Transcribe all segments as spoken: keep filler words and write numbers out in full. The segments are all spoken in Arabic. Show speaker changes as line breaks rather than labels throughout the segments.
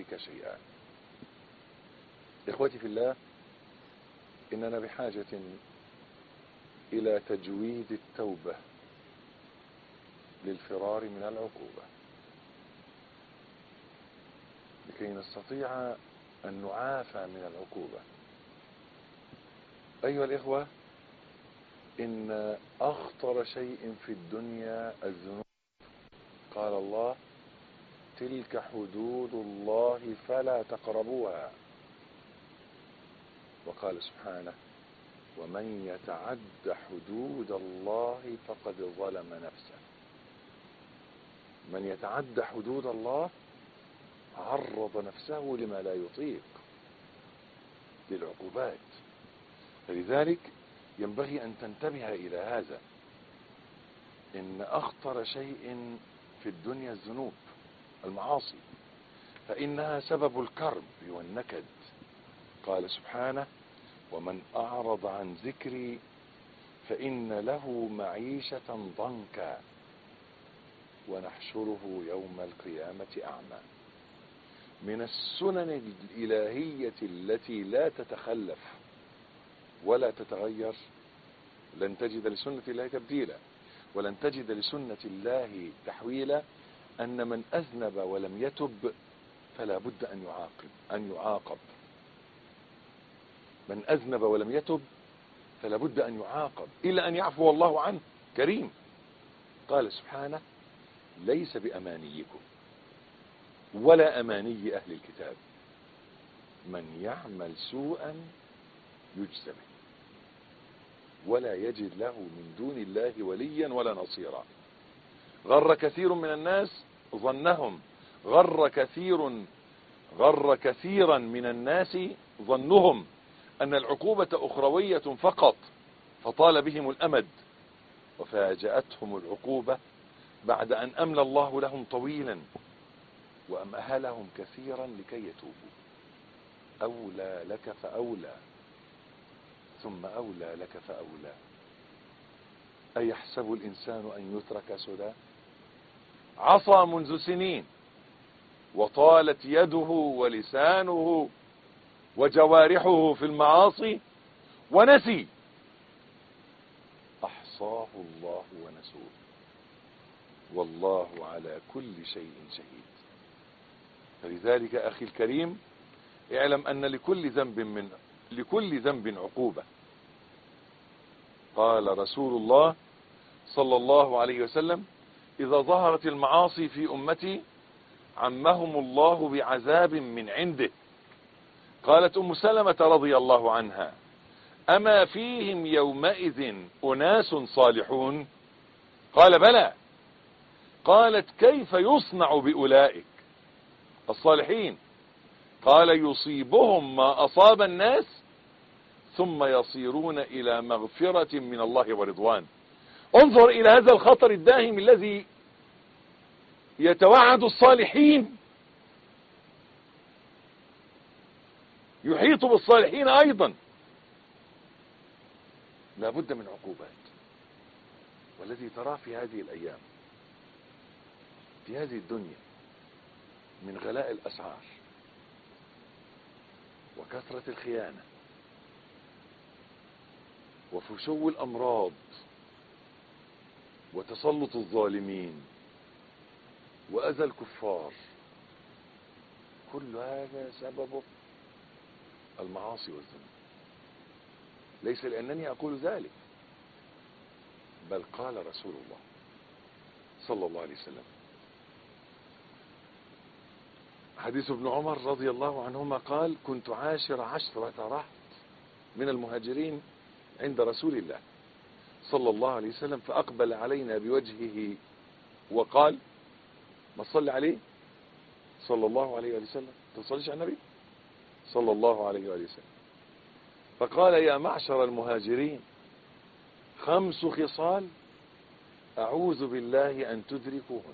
ذلك شيئان. إخوتي في الله، إننا بحاجة إلى تجويد التوبة للفرار من العقوبة، لكي نستطيع أن نعافى من العقوبة. أيها الإخوة، إن أخطر شيء في الدنيا الذنوب. قال الله: تلك حدود الله فلا تقربوها. وقال سبحانه: ومن يتعد حدود الله فقد ظلم نفسه. من يتعد حدود الله عرض نفسه لما لا يطيق، للعقوبات. فلذلك ينبغي أن تنتبه إلى هذا، إن أخطر شيء في الدنيا الذنوب، المعاصي، فإنها سبب الكرب والنكد. قال سبحانه: ومن أعرض عن ذكري فإن له معيشة ضنكا ونحشره يوم القيامة أعمى. من السنن الإلهية التي لا تتخلف ولا تتغير، لن تجد لسنة الله تبديلا ولن تجد لسنة الله تحويلا، أن من أذنب ولم يتب فلا بد أن يعاقب أن يعاقب من أذنب ولم يتب فلا بد أن يعاقب، إلا أن يعفو الله عنه، كريم. قال سبحانه: ليس بأمانيكم ولا أماني أهل الكتاب، من يعمل سوءا يجزى به ولا يجد له من دون الله وليا ولا نصيرا. غر كثير من الناس ظنهم غر كثير غر كثيرا من الناس ظنهم أن العقوبة أخروية فقط، فطال بهم الأمد وفاجأتهم العقوبة بعد أن أملى الله لهم طويلا وأمهلهم كثيرا لكي يتوبوا. أولى لك فأولى ثم أولى لك فأولى. أيحسب الإنسان أن يترك سدى؟ عصى منذ سنين وطالت يده ولسانه وجوارحه في المعاصي ونسي، أحصاه الله ونسوه، والله على كل شيء شهيد. فلذلك أخي الكريم، اعلم أن لكل ذنب من لكل ذنب عقوبة. قال رسول الله صلى الله عليه وسلم: إذا ظهرت المعاصي في أمتي عمهم الله بعذاب من عنده. قالت أم سلمة رضي الله عنها: أما فيهم يومئذ أناس صالحون؟ قال: بلى. قالت: كيف يصنع بأولئك الصالحين؟ قال: يصيبهم ما أصاب الناس ثم يصيرون إلى مغفرة من الله ورضوان. انظر إلى هذا الخطر الداهم الذي يتوعد الصالحين، يحيط بالصالحين أيضا. لا بد من عقوبات. والذي تراه في هذه الأيام في هذه الدنيا من غلاء الأسعار وكثرة الخيانة وفشو الأمراض وتسلط الظالمين وأذى الكفار، كل هذا سببه المعاصي والذنوب. ليس لأنني أقول ذلك، بل قال رسول الله صلى الله عليه وسلم. حديث ابن عمر رضي الله عنهما قال: كنت عاشر عشرة رهط من المهاجرين عند رسول الله صلى الله عليه وسلم، فأقبل علينا بوجهه وقال: ما تصلي عليه صلى الله عليه وسلم؟ تصليش على النبي صلى الله عليه وسلم؟ فقال: يا معشر المهاجرين، خمس خصال أعوذ بالله أن تدركوهن: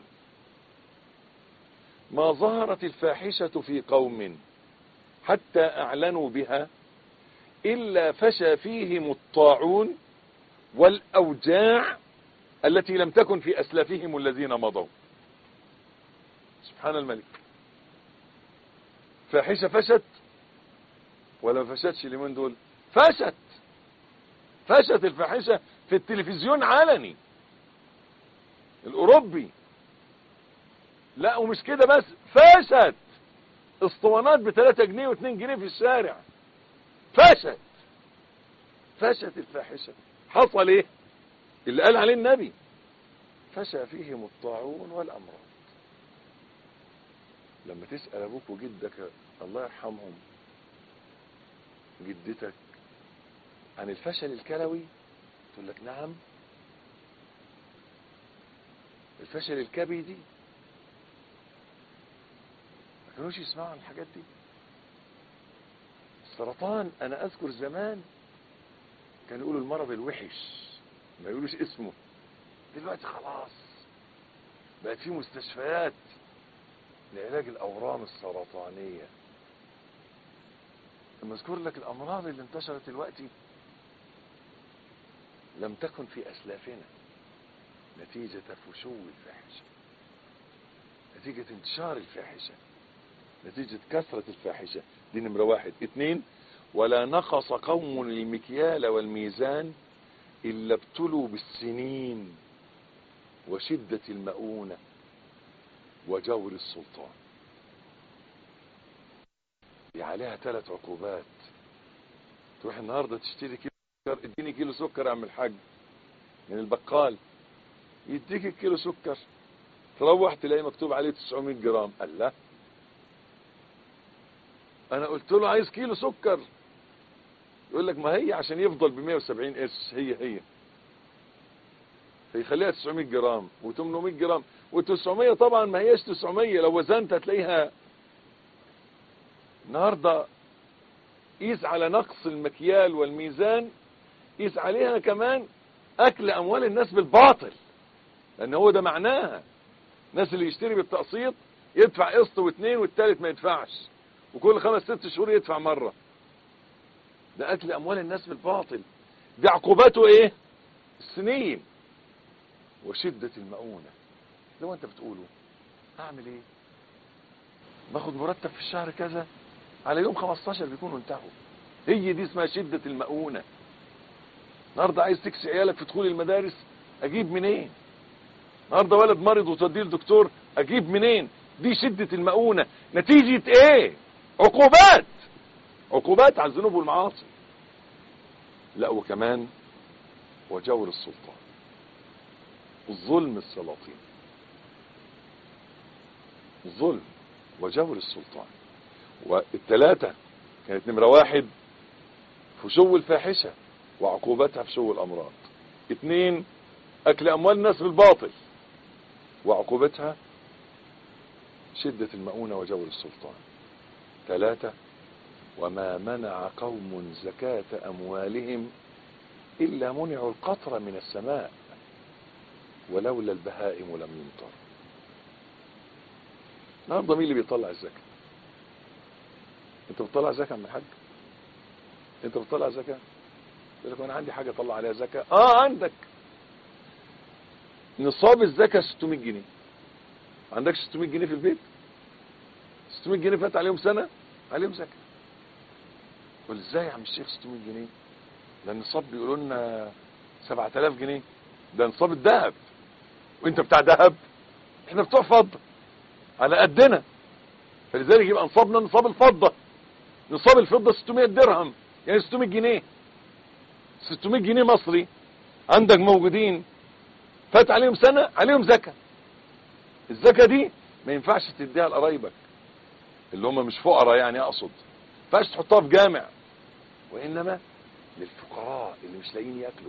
ما ظهرت الفاحشة في قوم حتى أعلنوا بها إلا فشى فيهم الطاعون والأوجاع التي لم تكن في أسلافهم الذين مضوا. سبحان الملك. فاحشة فشت ولا ما فشتش اليومين دول؟ فشت فشت الفاحشة في التلفزيون علني الأوروبي. لا ومش كده بس، فشت اسطوانات بثلاثة جنيه واثنين جنيه في الشارع. فشت فشت الفاحشة. حصل ايه اللي قال عليه النبي؟ فشى فيهم الطاعون والأمراض. لما تسأل أبوك وجدك الله يرحمهم، جدتك، عن الفشل الكلوي تقول لك نعم. الفشل الكبدي ما كانوش يسمعوا عن الحاجات دي. السرطان أنا أذكر زمان كانوا يقولوا المرض الوحش، ما يقولوش اسمه. دلوقتي خلاص بقت في مستشفيات لعلاج الأورام السرطانية. لما أذكر لك الأمراض اللي انتشرت دلوقتي لم تكن في أسلافنا نتيجة فشو الفاحشة، نتيجة انتشار الفاحشة، نتيجة كثرة الفاحشة. دي نمرة واحد. اتنين، ولا نقص قوم المكيال والميزان إلا ابتلوا بالسنين وشدة المؤونة وجور السلطان. دي عليها ثلاث عقوبات. تروح النهاردة تشتري كيلو سكر، اديني كيلو سكر يا عم الحاج من البقال، يديك الكيلو سكر، تروح تلاقي مكتوب عليه تسعمية جرام. قال لا، انا قلت له عايز كيلو سكر، يقول لك ما هي عشان يفضل ب مية وسبعين قرش هي هي، فيخليها تسعمية جرام و800 جرام و900. طبعا ما هيش تسعمية، لو وزنت هتلاقيها. النهارده قيس على نقص المكيال والميزان، قيس عليها كمان اكل اموال الناس بالباطل، لان هو ده معناها. الناس اللي يشتري بالتقسيط يدفع قسط واثنين والثالث ما يدفعش، وكل خمس ست شهور يدفع مرة. ده اكل اموال الناس بالباطل. دي عقوباته ايه؟ السنين وشدة المؤونة. لو انت بتقوله اعمل ايه؟ باخد مرتب في الشهر كذا، على يوم خمستاشر بيكونوا انتهوا. هي دي اسمها شدة المؤونة. النهارده عايز تكسي عيالك في دخول المدارس، اجيب منين؟ النهارده ولد مريض وتوديه لدكتور، اجيب منين؟ دي شدة المؤونة. نتيجة ايه؟ عقوبات عقوبات على الذنوب والمعاصي. لا وكمان وجور السلطان، الظلم السلاطين، الظلم وجور السلطان. والثلاثة كانت نمرة واحد فشو الفاحشة وعقوبتها فشو الأمراض. اثنين، أكل أموال الناس بالباطل وعقوبتها شدة المؤونة وجور السلطان. ثلاثة، وما منع قوم زكاة أموالهم إلا منعوا القطر من السماء ولولا البهائم لم يمطر. النهارده مين اللي بيطلع الزكاة؟ انت بتطلع زكاة من الحاج؟ انت بتطلع زكاة؟ يقول لك انا عندي حاجة اطلع عليها زكاة. اه عندك. نصاب الزكاة ستمية جنيه. عندكش ستمية جنيه في البيت؟ ستمية جنيه فات عليهم سنة عليهم زكاة. قول ازاي يا عم الشيخ ستمية جنيه؟ ده النصاب بيقولوا لنا سبعة آلاف جنيه، ده نصاب الذهب. وانت بتاع ذهب؟ احنا بتوع فضة على قدنا، فلذلك يبقى نصابنا نصاب الفضة. نصاب الفضة ستمية درهم، يعني ستمية جنيه. ستمية جنيه مصري عندك موجودين، فات عليهم سنة عليهم زكاة. الزكاة دي ما ينفعش تديها لقرايبك اللي هم مش فقراء، يعني اقصد ما ينفعش تحطها في جامع، وانما للفقراء اللي مش لاقيين ياكلوا.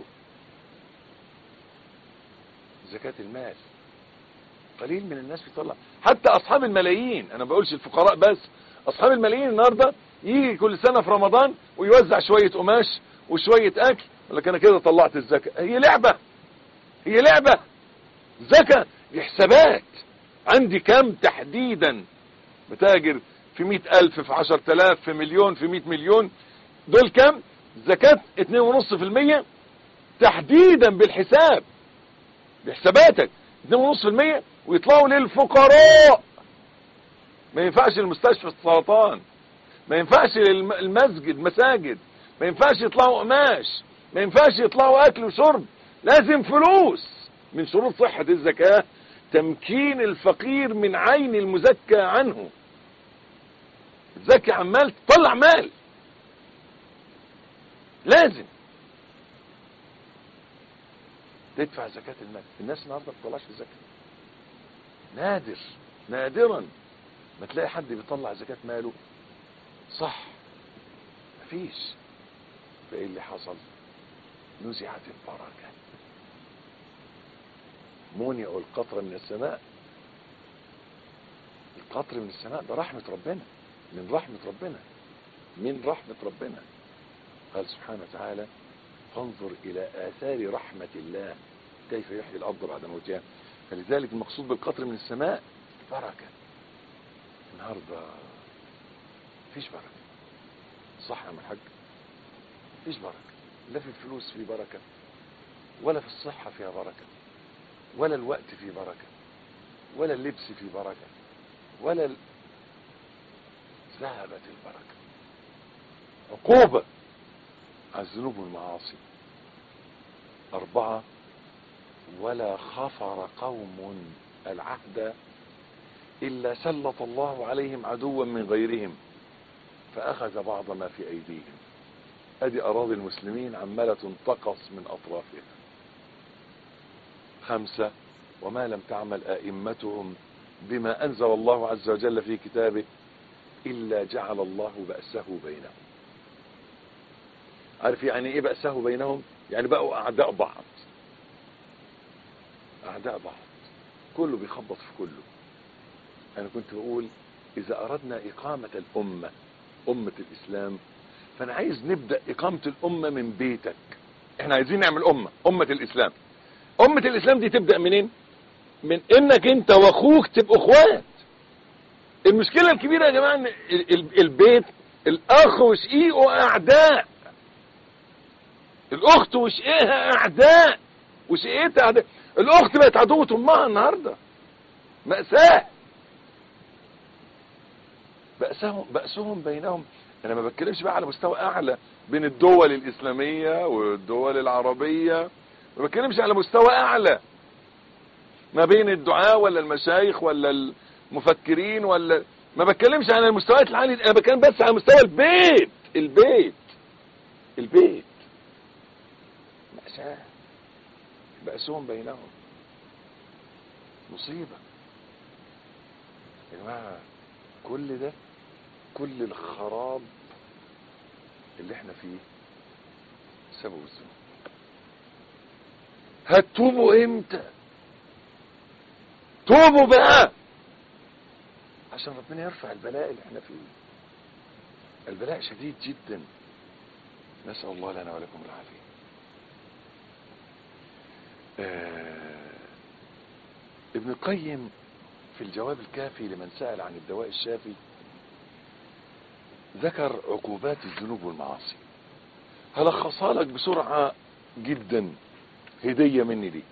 زكاة المال قليل من الناس بيطلع، حتى اصحاب الملايين. انا ما بقولش الفقراء بس، اصحاب الملايين النهارده يجي كل سنه في رمضان ويوزع شويه قماش وشويه اكل، يقول لك انا كده طلعت الزكاه. هي لعبه، هي لعبه. زكاه دي حسابات. عندي كام تحديدا؟ بتاجر في مئة ألف، في عشرة آلاف، في مليون، في مئة مليون. دول كام؟ زكاه اتنين ونص في المية تحديدا بالحساب، بحساباتك اتنين ونص في المية، ويطلعوا للفقراء. ما ينفعش المستشفى السرطان، ما ينفعش المسجد مساجد، ما ينفعش يطلعوا قماش، ما ينفعش يطلعوا اكل وشرب، لازم فلوس. من شروط صحة الزكاة تمكين الفقير من عين المزكى عنه. تزكي عمال تطلع مال، لازم تدفع زكاة المال. الناس النهارده ما بتطلعش الزكاة، نادر نادرا ما تلاقي حد بيطلع زكاة ماله صح، مفيش. فايه اللي حصل؟ نزعت البركة، منعوا القطر من السماء. القطر من السماء ده رحمة ربنا، من رحمة ربنا، من رحمة ربنا. قال سبحانه وتعالى: فانظر الى اثار رحمة الله كيف يحيي الارض بعد موتها. فلذلك المقصود بالقطر من السماء بركة. النهارده مفيش بركة، صح يا عم الحاج؟ مفيش بركة، لا في الفلوس في بركة، ولا في الصحة فيها بركة، ولا الوقت فيه بركة، ولا اللبس فيه بركة، ولا ال... ذهبت البركة. عقوبة على الذنوب والمعاصي. أربعة: ولا خفر قوم العهد إلا سلط الله عليهم عدوا من غيرهم فأخذ بعض ما في أيديهم. أدي أراضي المسلمين عمالة تنتقص من أطرافها. خمسة: وما لم تعمل أئمتهم بما أنزل الله عز وجل في كتابه إلا جعل الله بأسه بينهم. عارف يعني إيه بأسه بينهم؟ يعني بقوا أعداء بعض، أعداء بعض، كله بيخبط في كله. أنا كنت بقول إذا أردنا إقامة الأمة، أمة الإسلام، فأنا عايز نبدأ إقامة الأمة من بيتك. إحنا عايزين نعمل أمة، أمة الإسلام. أمة الإسلام دي تبدأ منين؟ من إنك أنت وأخوك تبقوا إخوات. المشكلة الكبيرة يا جماعة إن البيت الأخ وشقيقه أعداء، الأخت وشقيقها أعداء، وشقيقتها أعداء. الأخت بقت عدوة أمها النهاردة، مأساة. بأسهم بأسهم بينهم. أنا ما بتكلمش بقى على مستوى أعلى بين الدول الإسلامية والدول العربية، ما بتكلمش على مستوى أعلى ما بين الدعاة ولا المشايخ ولا المفكرين، ولا ما بتكلمش على المستويات العالية. أنا بتكلم بس على مستوى البيت. البيت البيت مأساة، بأسهم بينهم، مصيبة يا جماعة. كل ده، كل الخراب اللي احنا فيه سبب الذنوب. هتتوبوا امتى؟ توبوا بقى عشان ربنا يرفع البلاء اللي احنا فيه. البلاء شديد جدا، نسأل الله لنا ولكم العافية. آه ابن القيم في الجواب الكافي لمن سأل عن الدواء الشافي ذكر عقوبات الذنوب والمعاصي. هلخصها لك بسرعة جدا، هدية مني ليك.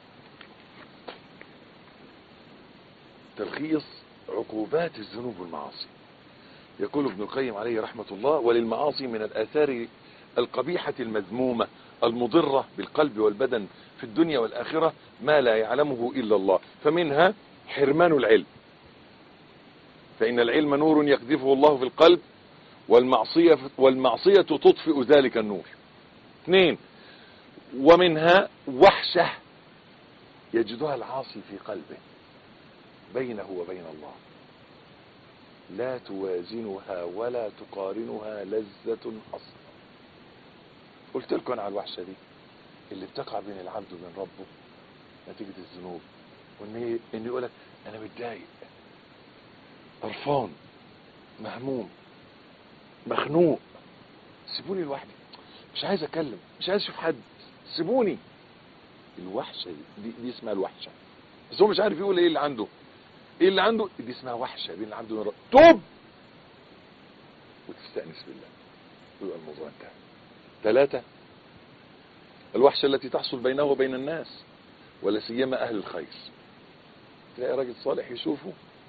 تلخيص عقوبات الذنوب والمعاصي. يقول ابن القيم عليه رحمة الله: وللمعاصي من الآثار القبيحة المذمومة المضرة بالقلب والبدن في الدنيا والآخرة ما لا يعلمه إلا الله. فمنها حرمان العلم، فإن العلم نور يقذفه الله في القلب، والمعصية والمعصية تطفئ ذلك النور. اثنين: ومنها وحشة يجدها العاصي في قلبه بينه وبين الله لا توازنها ولا تقارنها لذة أصلا. قلت لكم أنا على الوحشة دي اللي بتقع بين العبد وبين ربه نتيجة الذنوب، وإن إن يقولك أنا متضايق، قرفان، مهموم، مخنوق، سيبوني لوحدي، مش عايز أتكلم، مش عايز أشوف حد، سيبوني. الوحشة دي, دي اسمها الوحشة، بس هو مش عارف يقول إيه اللي عنده، إيه اللي عنده. دي اسمها وحشة بين العبد وبين ربه. توب وتستأنس بالله ويبقى الموضوع انتهى. ثلاثة: الوحشة التي تحصل بينه وبين الناس ولا سيما أهل الخير. تلاقي راجل صالح يشوفه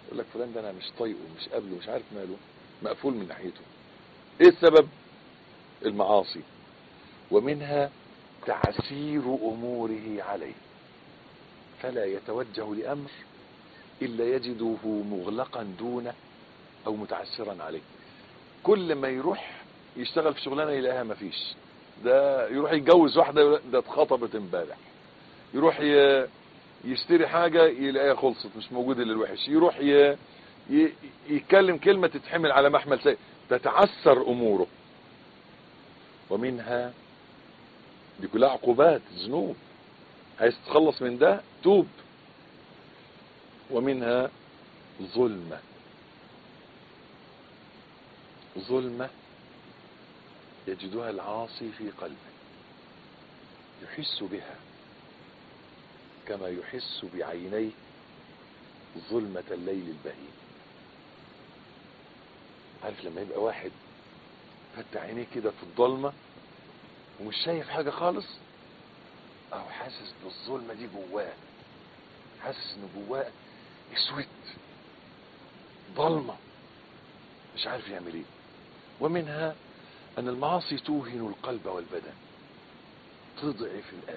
يقول لك فلان ده انا مش طايقه، مش قابله، مش عارف ماله، مقفول من ناحيته. ايه السبب؟ المعاصي. ومنها تعسير اموره عليه، فلا يتوجه لامر الا يجده مغلقا دونه او متعسرا عليه. كل ما يروح يشتغل في شغلانه يلاقيها مفيش، ده يروح يتجوز واحده ده اتخطبت امبارح، يروح ي... يشتري حاجه يلاقيها خلصت مش موجوده الا الوحش، يروح ي... ي... يتكلم كلمه تتحمل على محمل سيء، تتعسر اموره. ومنها، دي كلها عقوبات ذنوب، عايز تتخلص من ده توب. ومنها ظلمه، ظلمه يجدها العاصي في قلبه، يحس بها كما يحس بعينيه ظلمة الليل البهيم. عارف لما يبقى واحد فتح عينيه كده في الظلمة ومش شايف حاجة خالص، او حاسس بالظلمة دي جواه، حاسس ان جواه اسود ظلمة مش عارف يعمل ايه. ومنها ان المعاصي توهن القلب والبدن، تضعف القلب،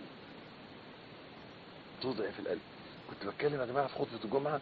تضعف القلب. كنت بتكلم يا جماعه في خطبه الجمعه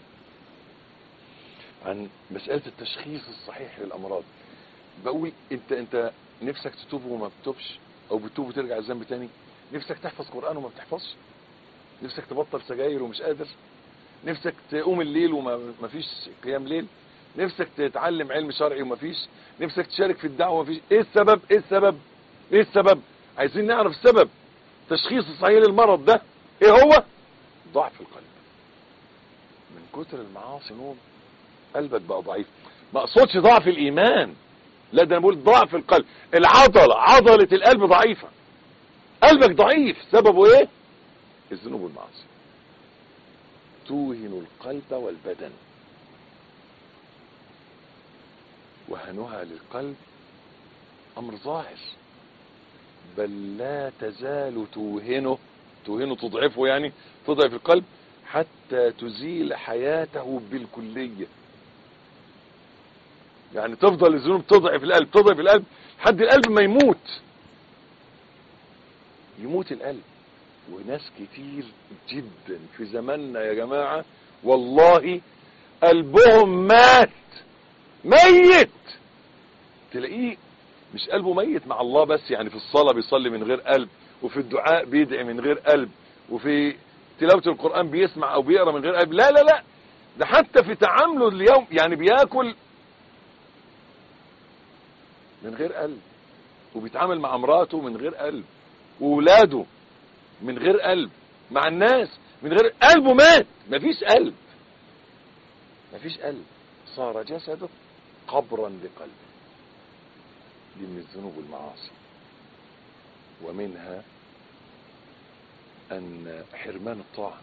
عن مساله التشخيص الصحيح للامراض. بقول انت انت نفسك تتوب وما بتتوبش، او بتتوب وترجع الذنب تاني؟ نفسك تحفظ قران وما بتحفظش؟ نفسك تبطل سجاير ومش قادر؟ نفسك تقوم الليل وما فيش قيام ليل؟ نفسك تتعلم علم شرعي وما فيش؟ نفسك تشارك في الدعوه وما فيش؟ ايه السبب؟ ايه السبب؟ ايه السبب؟ عايزين نعرف السبب. تشخيص الصحيح للمرض ده ايه هو؟ ضعف القلب. من كتر المعاصي نوم قلبك بقى ضعيف. ما اقصدش ضعف الايمان، لا، ده انا بقول ضعف القلب. العضله، عضله القلب ضعيفه، قلبك ضعيف. سببه ايه؟ الذنوب والمعاصي توهن القلب والبدن. وهنها للقلب امر ظاهر، بل لا تزال توهنه، توهنه تضعفه، يعني تضعف القلب حتى تزيل حياته بالكلية. يعني تفضل الذنوب تضعف القلب، تضعف القلب لحد القلب ما يموت، يموت القلب. وناس كتير جدا في زماننا يا جماعة والله قلبهم مات، ميت. تلاقيه مش قلبه ميت مع الله بس، يعني في الصلاة بيصلي من غير قلب، وفي الدعاء بيدعي من غير قلب، وفي تلاوة القرآن بيسمع او بيقرأ من غير قلب. لا لا لا، ده حتى في تعامله اليوم، يعني بياكل من غير قلب، وبيتعامل مع امراته من غير قلب، وولاده من غير قلب، مع الناس من غير قلبه. مات، مفيش قلب، مفيش قلب، صار جسده قبرا لقلبه. دي من الذنوب والمعاصي. ومنها ان حرمان الطاعة،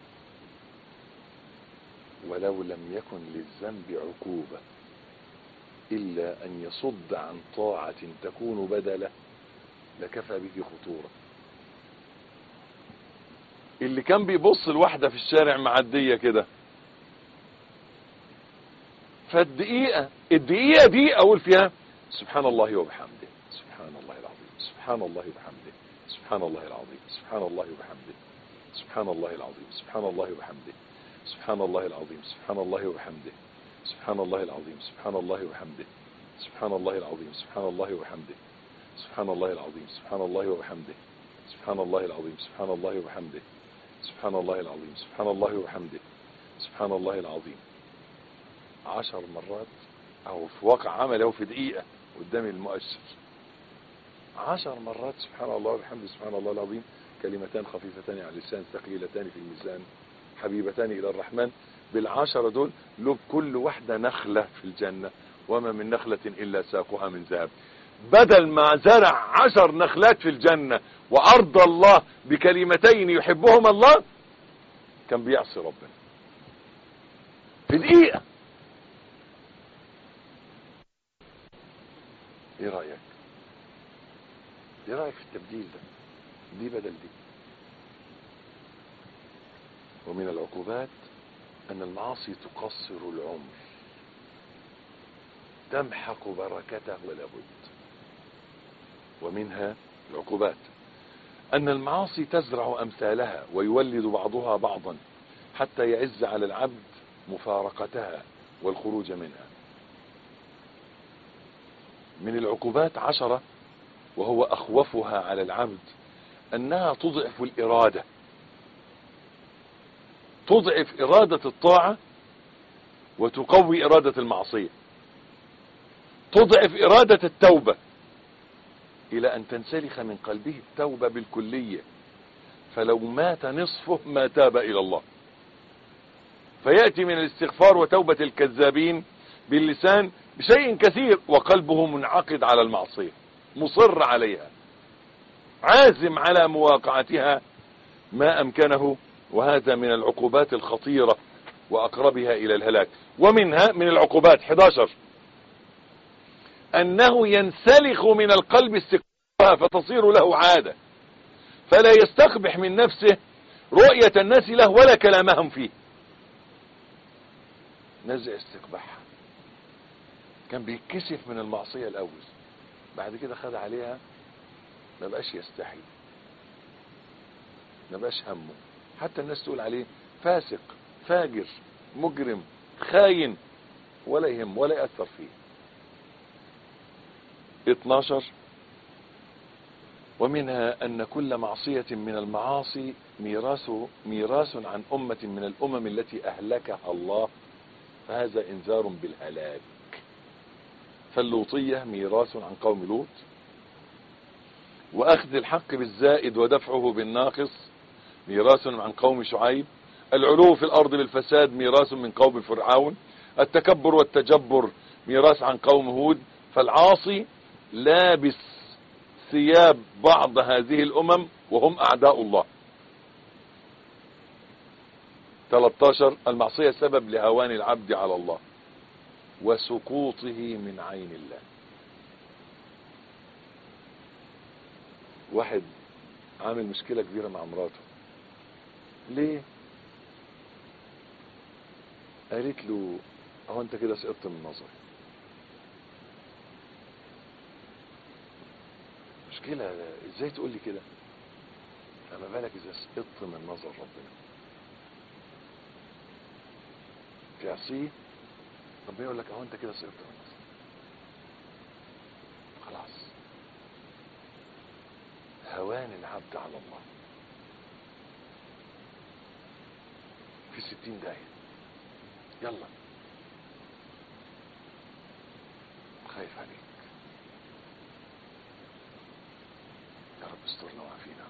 ولو لم يكن للذنب عقوبة الا ان يصد عن طاعة تكون بدله لكفى به خطورة. اللي كان بيبص لواحدة في الشارع معدية كده، فالدقيقة الدقيقة دي اقول فيها سبحان الله وبحمده، سبحان الله العظيم، سبحان الله وبحمده، سبحان الله العظيم، سبحان الله وبحمده، سبحان الله العظيم، سبحان الله وبحمده، سبحان الله العظيم، سبحان الله وبحمده، سبحان الله العظيم، سبحان الله وبحمده، سبحان الله العظيم، سبحان الله وبحمده، سبحان الله العظيم، سبحان الله وبحمده، سبحان الله العظيم، سبحان الله وبحمده، سبحان الله العظيم، سبحان الله وبحمده، سبحان الله العظيم. عشر مرات، او في واقع عمل او في دقيقة قدام المؤشر، عشر مرات سبحان الله وبحمده، سبحان الله العظيم، كلمتان خفيفتان على اللسان ثقيلتان في الميزان حبيبتان الى الرحمن. بالعشرة دول له كل واحدة نخلة في الجنة، وما من نخلة الا ساقها من ذهب. بدل ما زرع عشر نخلات في الجنة وارضى الله بكلمتين يحبهما الله، كان بيعصي ربنا في دقيقة. ايه رأيك؟ ايه رأيك في التبديل ده؟ دي بدل دي. ومن العقوبات أن المعاصي تقصر العمر، تمحق بركته ولا بد. ومنها العقوبات أن المعاصي تزرع أمثالها ويولد بعضها بعضا حتى يعز على العبد مفارقتها والخروج منها. من العقوبات عشرة وهو أخوفها على العبد أنها تضعف الإرادة، تضعف إرادة الطاعة وتقوي إرادة المعصية، تضعف إرادة التوبة إلى أن تنسلخ من قلبه التوبة بالكلية، فلو مات نصفه ما تاب إلى الله. فيأتي من الاستغفار وتوبة الكذابين باللسان بشيء كثير وقلبه منعقد على المعصية، مصر عليها، عازم على مواقعتها ما أمكنه. وهذا من العقوبات الخطيرة وأقربها إلى الهلاك. ومنها من العقوبات حداشر أنه ينسلخ من القلب استقبالها فتصير له عادة، فلا يستقبح من نفسه رؤية الناس له ولا كلامهم فيه. نزع استقباحها، كان بيتكسف من المعصية الأول، بعد كده خد عليها ما بقاش يستحي، ما بقاش همه، حتى الناس تقول عليه فاسق فاجر مجرم خاين ولا يهم ولا يأثر فيه. اتناشر ومنها أن كل معصية من المعاصي ميراث ميراث عن أمة من الأمم التي أهلكها الله، فهذا إنذار بالهلاك. فاللوطية ميراث عن قوم لوط، وأخذ الحق بالزائد ودفعه بالناقص ميراث عن قوم شعيب، العلو في الأرض بالفساد ميراث من قوم فرعون، التكبر والتجبر ميراث عن قوم هود. فالعاصي لابس ثياب بعض هذه الأمم وهم أعداء الله. ثلاثة عشر المعصية سبب لهوان العبد على الله وسقوطه من عين الله. واحد عامل مشكلة كبيرة مع مراته، ليه؟ قالت له هو انت كده سقطت من نظري. مشكلة، ازاي تقول لي كده؟ فما بالك اذا سقطت من نظر ربنا، تعصيه ربنا يقول لك اهو انت كده سقطت من نظر، خلاص. هوان العبد على الله في ستين داهية. يلا خايف عليك يا رب، استرنا وعافينا.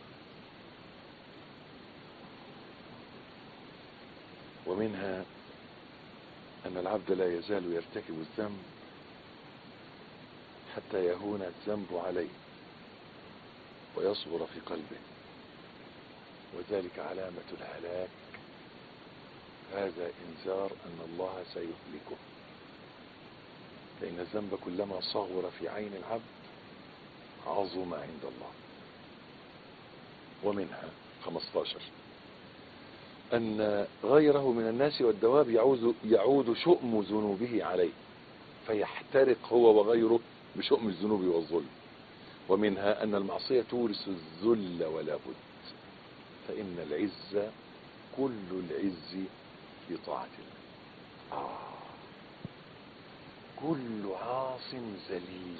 ومنها أن العبد لا يزال يرتكب الذنب حتى يهون الذنب عليه ويصبر في قلبه، وذلك علامة الهلاك. هذا إنذار أن الله سيهلكه، لأن الذنب كلما صغر في عين العبد عظم عند الله. ومنها خمسة عشر أن غيره من الناس والدواب يعود, يعود شؤم ذنوبه عليه فيحترق هو وغيره بشؤم الذنوب والظلم. ومنها أن المعصية تورث الذل ولا بد، فإن العز كل العز في طاعة الله. آه. كل عاص ذليل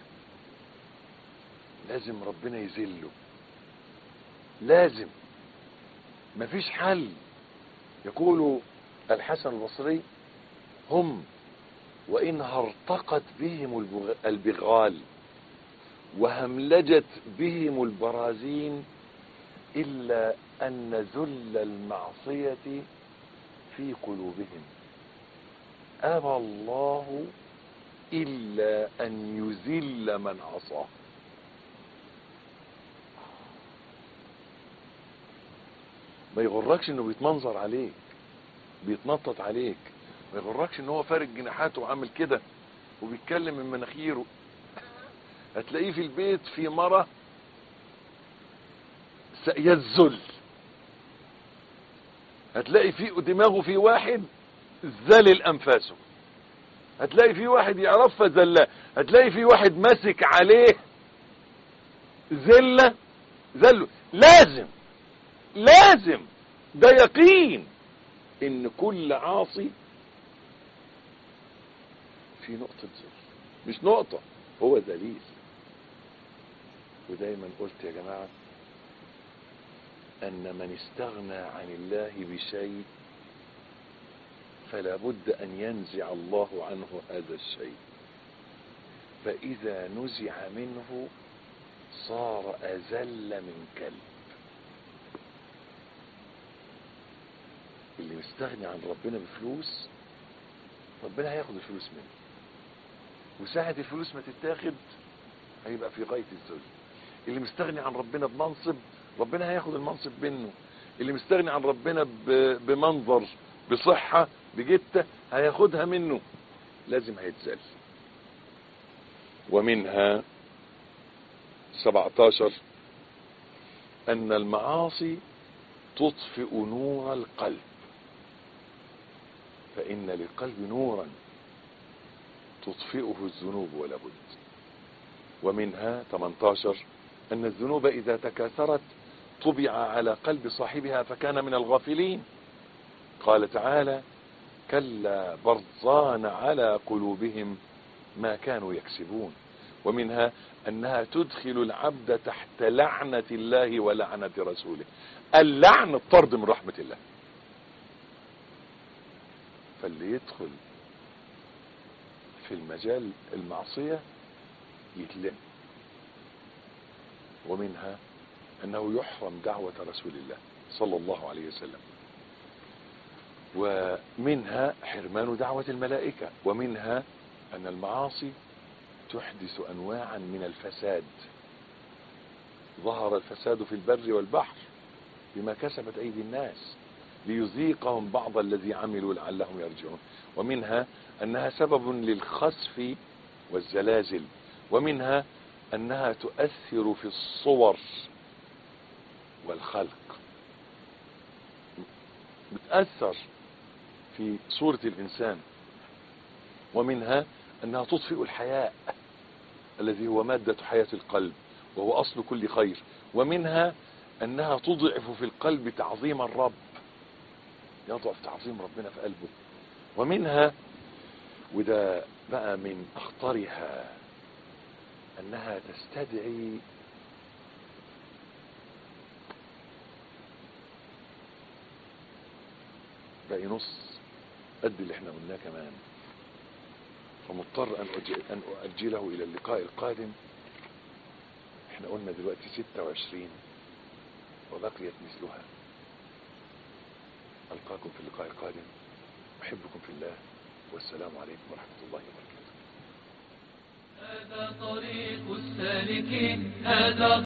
لازم ربنا يذله، لازم، مفيش حل. يقول الحسن البصري هم وإن هرطقت بهم البغال وهملجت بهم البرازين إلا أن ذل المعصية في قلوبهم أبى الله إلا أن يذل من عصاه. ما يغركش انه بيتمنظر عليك بيتنطط عليك، ما يغركش ان هو فارق جناحاته وعامل كده وبيتكلم من مناخيره. هتلاقيه في البيت في مرة يذل، هتلاقي في دماغه في واحد ذلل انفاسه، هتلاقي في واحد يعرفها زله، هتلاقي في واحد ماسك عليه زله زله. لازم لازم ده يقين ان كل عاصي في نقطة ذل، مش نقطة، هو ذليل. ودايما قلت يا جماعة ان من استغنى عن الله بشيء فلا بد ان ينزع الله عنه هذا الشيء، فاذا نزع منه صار اذل من كلب. اللي مستغني عن ربنا بفلوس ربنا هياخد الفلوس منه، وساعة الفلوس ما تتاخد هيبقى في غاية الذل. اللي مستغني عن ربنا بمنصب ربنا هياخد المنصب منه، اللي مستغني عن ربنا بمنظر بصحة بجتة هياخدها منه، لازم هيتذل. ومنها سبعتاشر ان المعاصي تطفئ نور القلب، فان للقلب نورا تطفئه الذنوب ولا بد. ومنها ثمانية عشر ان الذنوب اذا تكاثرت طبع على قلب صاحبها فكان من الغافلين. قال تعالى كلا بران على قلوبهم ما كانوا يكسبون. ومنها انها تدخل العبد تحت لعنة الله ولعنة رسوله. اللعن الطرد من رحمة الله، فاللي يدخل في المجال المعصية يتلم. ومنها انه يحرم دعوة رسول الله صلى الله عليه وسلم. ومنها حرمان دعوة الملائكة. ومنها ان المعاصي تحدث انواعا من الفساد. ظهر الفساد في البر والبحر بما كسبت ايدي الناس ليذيقهم بعض الذي عملوا لعلهم يرجعون. ومنها انها سبب للخسف والزلازل. ومنها انها تؤثر في الصور والخلق، بتأثر في صورة الانسان. ومنها انها تطفئ الحياء الذي هو مادة حياة القلب وهو اصل كل خير. ومنها انها تضعف في القلب تعظيم الرب، يضعف تعظيم ربنا في قلبه. ومنها وده بقى من اخطرها انها تستدعي باقي نص قد اللي احنا قلناه كمان، فمضطر ان ان اؤجله الى اللقاء القادم. احنا قلنا دلوقتي ستة وعشرين وبقيت مثلها. القاكم في اللقاء القادم، احبكم في الله، والسلام عليكم ورحمة الله وبركاته.
هذا طريق السالكين، هذا